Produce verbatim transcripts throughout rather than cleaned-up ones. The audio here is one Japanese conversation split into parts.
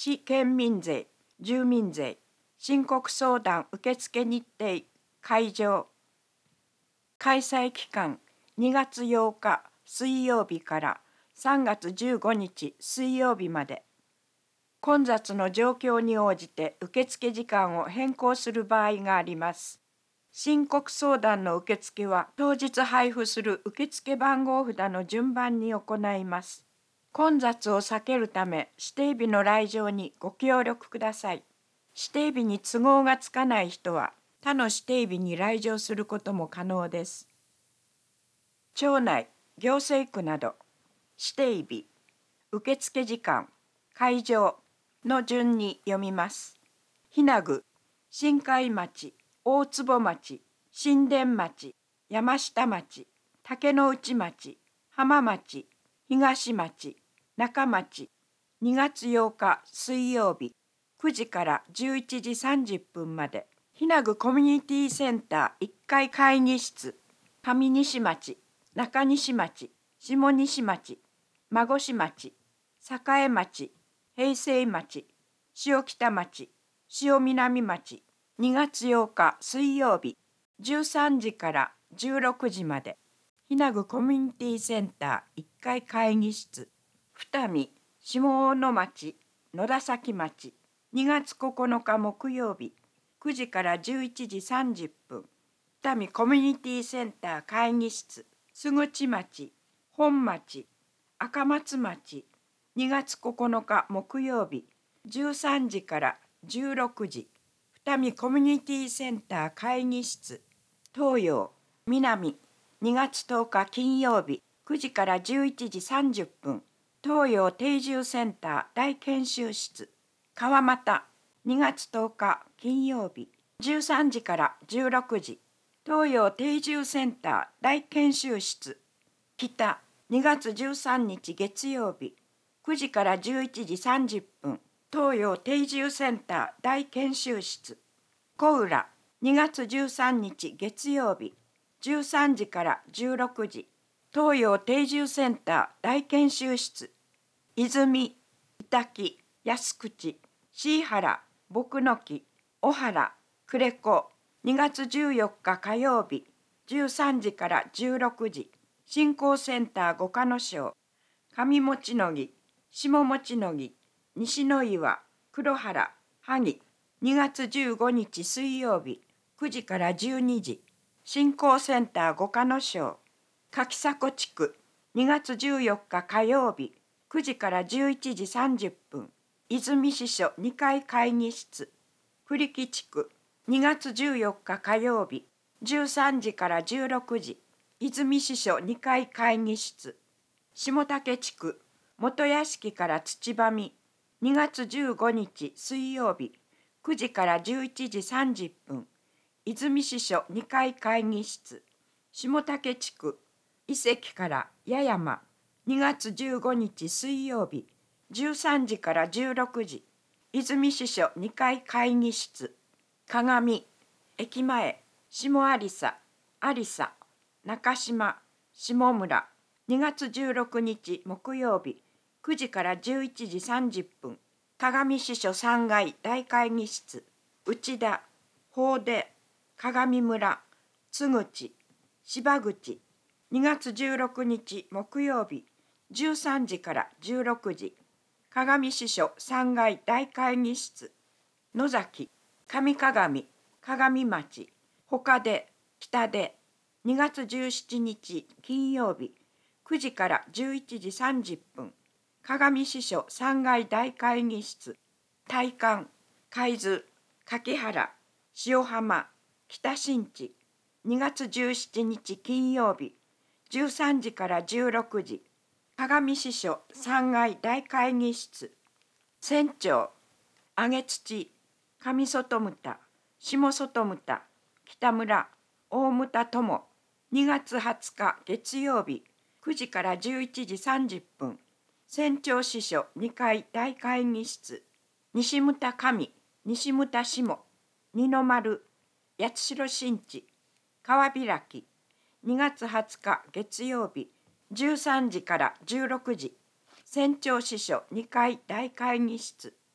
市県民税、住民税、申告相談受付日程会場。開催期間にがつようか水曜日からさんがつじゅうごにち水曜日まで。混雑の状況に応じて受付時間を変更する場合があります。申告相談の受付は当日配布する受付番号札の順番に行います。混雑を避けるため指定日の来場にご協力ください。指定日に都合がつかない人は他の指定日に来場することも可能です。町内、行政区など指定日、受付時間、会場の順に読みます。日名具、新海町、大坪町、新田町、山下町、竹之内町、浜町、東町、中町。にがつようか水曜日くじからじゅういちじさんじゅっぷんまで。日名具コミュニティセンターいっかい会議室。上西町、中西町、下西町、孫子町、栄町、平成町、塩北町、塩南町。にがつようか水曜日じゅうさんじからじゅうろくじまで。日名具コミュニティセンターいっかい会議室。二見、下大野町、野田崎町。にがつここのか木曜日くじからじゅういちじさんじゅっぷん。二見コミュニティセンター会議室。須口町、本町、赤松町。にがつここのか木曜日じゅうさんじからじゅうろくじ。二見コミュニティセンター会議室。東洋、南。にがつとおか金曜日くじからじゅういちじさんじゅっぷん。東洋定住センター大研修室。川俣。にがつとおか金曜日じゅうさんじからじゅうろくじ。東洋定住センター大研修室。北。にがつじゅうさんにち月曜日くじからじゅういちじさんじゅっぷん。東洋定住センター大研修室。小浦。にがつじゅうさんにち月曜日じゅうさんじからじゅうろくじ。東洋定住センター大研修室。泉、板木、安口、椎原、牧の木、小原、呉子。にがつじゅうよっか火曜日じゅうさんじからじゅうろくじ。振興センター五日野町。上持野木、下持野木、西の岩、黒原、萩。にがつじゅうごにち水曜日くじからじゅうにじ。振興センター五日野町。柿迫地区。にがつじゅうよっか火曜日くじからじゅういちじさんじゅっぷん。泉支所にかい会議室。栗木地区。にがつじゅうよっか火曜日じゅうさんじからじゅうろくじ。泉支所にかい会議室。下竹地区。元屋敷から土場見。にがつじゅうごにち水曜日くじからじゅういちじさんじゅっぷん。泉支所にかい会議室。下竹地区。伊関から八山。にがつじゅうごにち水曜日じゅうさんじからじゅうろくじ。泉支所にかい会議室。鏡。駅前。下有沙、有沙、中島、下村。にがつじゅうろくにち木曜日くじからじゅういちじさんじゅっぷん。鏡支所さんがい大会議室。内田、法出、鏡村、津口、芝口。にがつじゅうろくにち木曜日じゅうさんじからじゅうろくじ。鏡支所さんがい大会議室。野崎、上鏡、鏡町、他で、北で。にがつじゅうしちにち金曜日くじからじゅういちじさんじゅっぷん。鏡支所さんがい大会議室。大観、海津、柿原、塩浜、北新地。にがつじゅうしちにち金曜日じゅうさんじからじゅうろくじ。鏡支所さんがい大会議室。船長、上土、上外牟田、下外牟田、北村、大牟田友。にがつはつか月曜日くじからじゅういちじさんじゅっぷん。船長支所にかい大会議室。西牟田上、西牟田下、二の丸、八代新地、川開き。にがつはつか月曜日じゅうさんじからじゅうろくじ。船長支所にかい大会議室。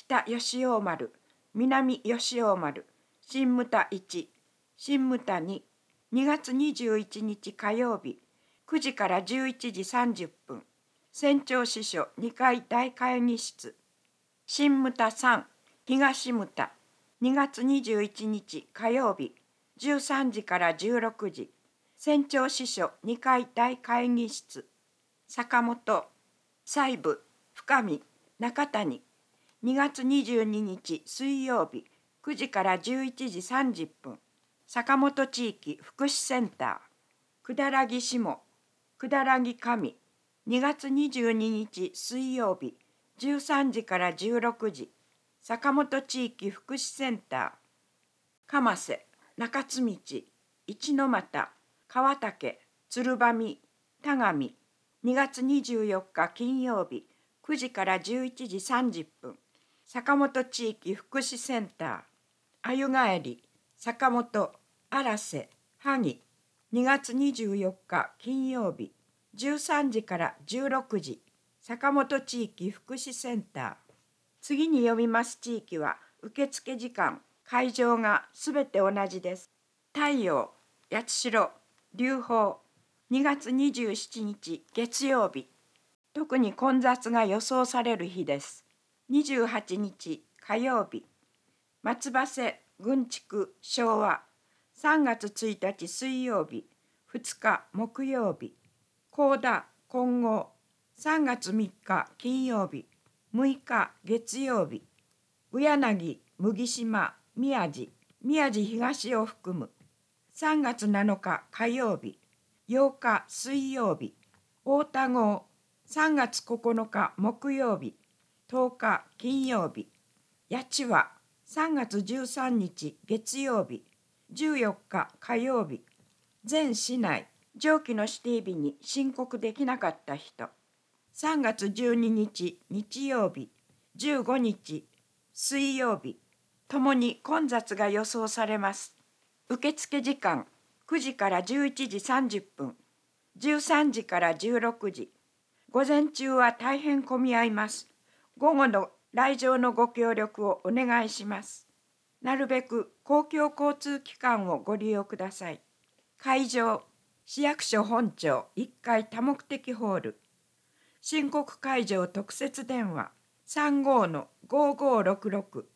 北吉尾丸、南吉尾丸、新牟田いち、新牟田に、にがつにじゅういちにち火曜日、くじからじゅういちじさんじゅっぷん、船長支所にかい大会議室、新牟田さん、東牟田、にがつにじゅういちにち火曜日、じゅうさんじからじゅうろくじ、船長支所にかい大会議室、坂本、西部、深見、中谷、にがつにじゅうににち水曜日、くじからじゅういちじさんじゅっぷん、坂本地域福祉センター、百済下、百済上、にがつにじゅうににち水曜日、じゅうさんじからじゅうろくじ、坂本地域福祉センター、蒲瀬、中津道、一ノ俣、川竹、鶴羽、田上、にがつにじゅうよっか金曜日、くじからじゅういちじさんじゅっぷん、坂本地域福祉センター、あゆがえり、坂本、荒瀬、萩、にがつにじゅうよっか金曜日、じゅうさんじからじゅうろくじ、坂本地域福祉センター。次に読みます地域は、受付時間、会場がすべて同じです。太陽、八代、龍宝、にがつにじゅうしちにち月曜日。特に混雑が予想される日です。にじゅうはちにち火曜日。松葉瀬、郡築、昭和。さんがつついたち水曜日。ふつか木曜日。高田、金剛。さんがつみっか金曜日。むいか月曜日。宇柳、麦島、宮地、宮地東を含む。さんがつなのか火曜日。ようか水曜日。大田郷。さんがつここのか木曜日。とおか金曜日。八千和。さんがつじゅうさんにち月曜日。じゅうよっか火曜日。全市内、上記の指定日に申告できなかった人。さんがつじゅうににち日曜日。じゅうごにち水曜日。ともに混雑が予想されます。受付時間、くじからじゅういちじさんじゅっぷん。じゅうさんじからじゅうろくじ。午前中は大変混み合います。午後の来場のご協力をお願いします。なるべく公共交通機関をご利用ください。会場、市役所本庁いっかい多目的ホール。申告会場特設電話 さんごー ごーごーろくろく。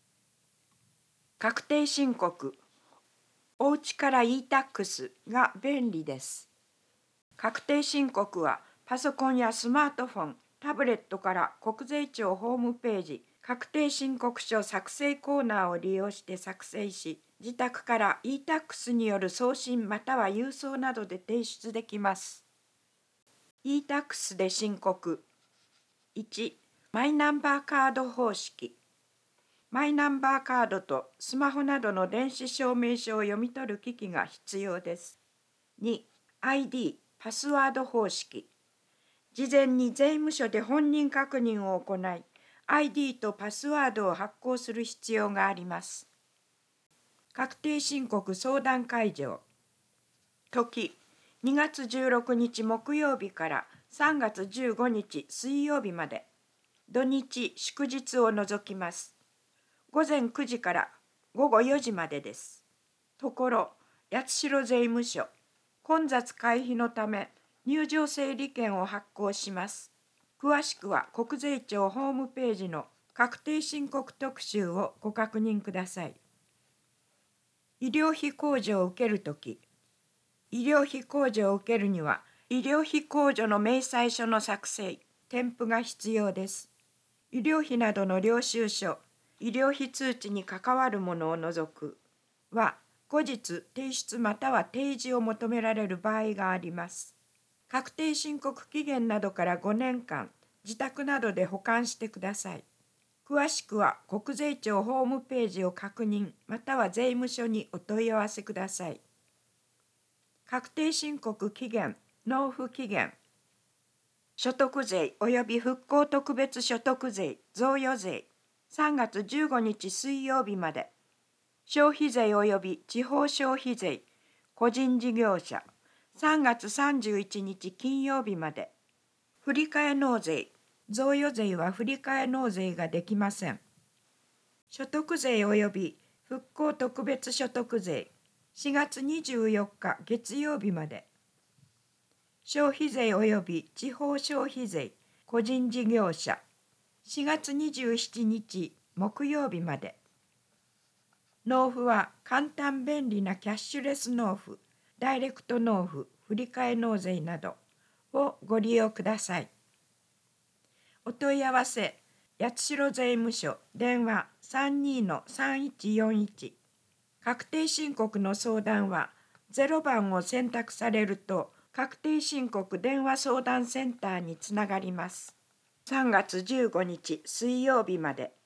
確定申告。おうちから イータックス が便利です。確定申告はパソコンやスマートフォン、タブレットから国税庁ホームページ確定申告書作成コーナーを利用して作成し、自宅から イータックス による送信または郵送などで提出できます。イータックス で申告。いち. マイナンバーカード方式。マイナンバーカードとスマホなどの電子証明書を読み取る機器が必要です。に. アイディー、パスワード方式。事前に税務署で本人確認を行い、アイディー とパスワードを発行する必要があります。確定申告相談会場。時、にがつじゅうろくにち木曜日からさんがつじゅうごにち水曜日まで。土日、祝日を除きます。ごぜんくじからごごよじまでです。ところ、八代税務署。混雑回避のため入場整理券を発行します。詳しくは国税庁ホームページの確定申告特集をご確認ください。医療費控除を受けるとき、医療費控除を受けるには、医療費控除の明細書の作成、添付が必要です。医療費などの領収書、医療費通知に関わるものを除くは、後日提出または提示を求められる場合があります。確定申告期限などからごねんかん、自宅などで保管してください。詳しくは国税庁ホームページを確認または税務署にお問い合わせください。確定申告期限、納付期限。所得税及び復興特別所得税、贈与税、さんがつじゅうごにち水曜日まで。消費税及び地方消費税、個人事業者、さんがつさんじゅういちにち金曜日まで。振替納税、贈与税は振替納税ができません。 所得税及び復興特別所得税しがつにじゅうよっか月曜日まで。消費税及び地方消費税個人事業者しがつにじゅうしちにち木曜日まで。納付は簡単便利なキャッシュレス納付、ダイレクト納付、振替納税などをご利用ください。お問い合わせ、八代税務署電話 さんにー さんいちよんいち。確定申告の相談はゼロばんを選択されると確定申告電話相談センターにつながります。さんがつじゅうごにち水曜日まで。